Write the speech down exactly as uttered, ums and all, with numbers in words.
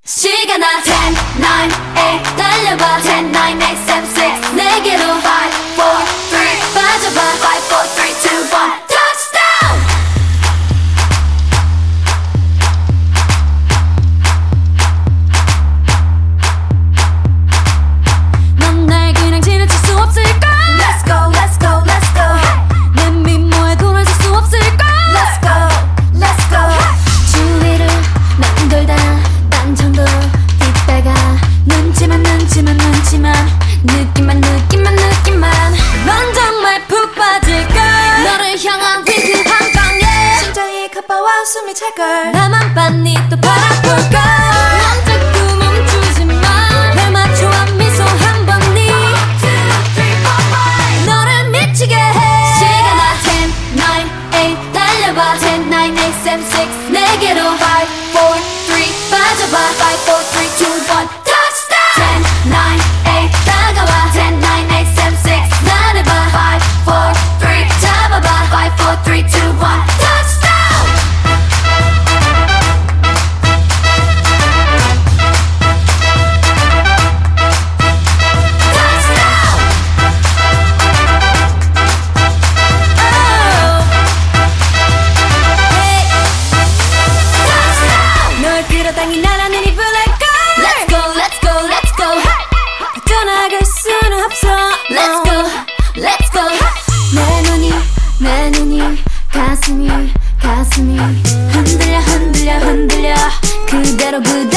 시간아 ten, nine, eight 달려봐 ten, nine, eight, seven, six 내게로 five, four, three 빠져봐 five, four, three, two, one touchdown! 넌 날 그냥 지나칠 수 없을까? Let's go, let's go, let's go 내 미모에 돌아설 수 없을까? Let's go, let's go 주위를 맴돌다 정도 듣다가 눈치만 눈치만 눈치만 느낌만 느낌만 느낌만 넌 정말 푹 빠질걸 너를 향한 윙크 한 방에 심장이 가빠와 숨이 찰걸 나만 빤히 또 바라볼걸 넌 자꾸 멈추지마 날 맞춰와 미소 한 번이 너를 미치게 해 시간아 ten, nine, eight 달려봐 ten, nine, eight, seven, six 내게로 five, four, three 빠져봐 five, four, three, two, one touchdown! ten, nine, eight 다가와 ten, nine, eight, seven, six 나를 봐 five, four, three 잡아봐 five, four, three, two, one touchdown! touchdown! oh. hey. touchdown! 널 끌어당긴 나라는 이 블랙걸 Let's go, let's go, let's go 빠져나갈 수는 없어 Let's go, let's go 내 눈이, 내 눈이 가슴이, 가슴이 흔들려 흔들려 흔들려 그대로 그대로